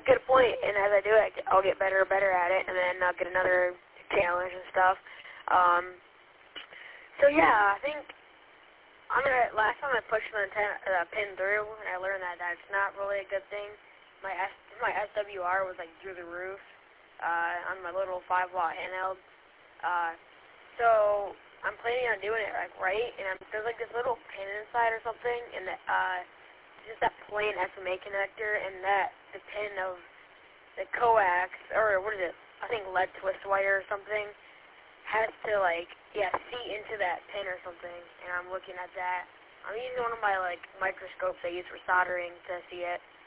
good point, and as I do it, I'll get better and better at it, and then I'll get another challenge and stuff. So yeah, I think last time I pushed the pin through, and I learned that that's not really a good thing. My SWR was like through the roof on my little 5-watt handheld. So I'm planning on doing it like right, and there's like this little pin inside or something, and just that plain SMA connector, and the pin of the coax, or what is it? I think lead twist wire or something, has to see into that pin or something, and I'm looking at that. I'm using one of my microscopes I use for soldering to see it,